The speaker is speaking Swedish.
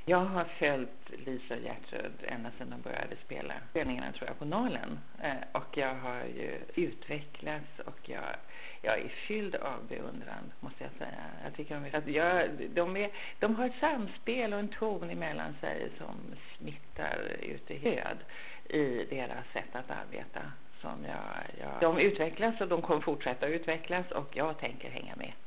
Jag har följt Lisa och Gertrud ända sedan de började spela spelningarna, tror jag, på Nalen. Och jag har ju utvecklats och jag är fylld av beundran, måste jag säga. Jag tycker de har ett samspel och en ton emellan sig som smittar ut i höd i deras sätt att arbeta. De utvecklas och de kommer fortsätta att utvecklas och jag tänker hänga med.